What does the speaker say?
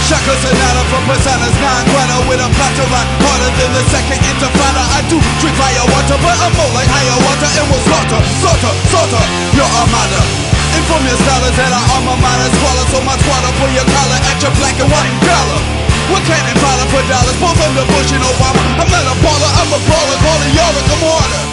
Shaka Sonata from Personas 9 Grana with a plot to run harder than the second intifada. I do drink fire water, but I'm more like higher water and will slaughter your armada. Inform your scholars that our alma mater squalor, so my squatter pull your collar at your black and white collar. What cannon fodder for dollars, both under Bush and Obama. I'm not a baller, I'm a brawler, calling y'all a come harder.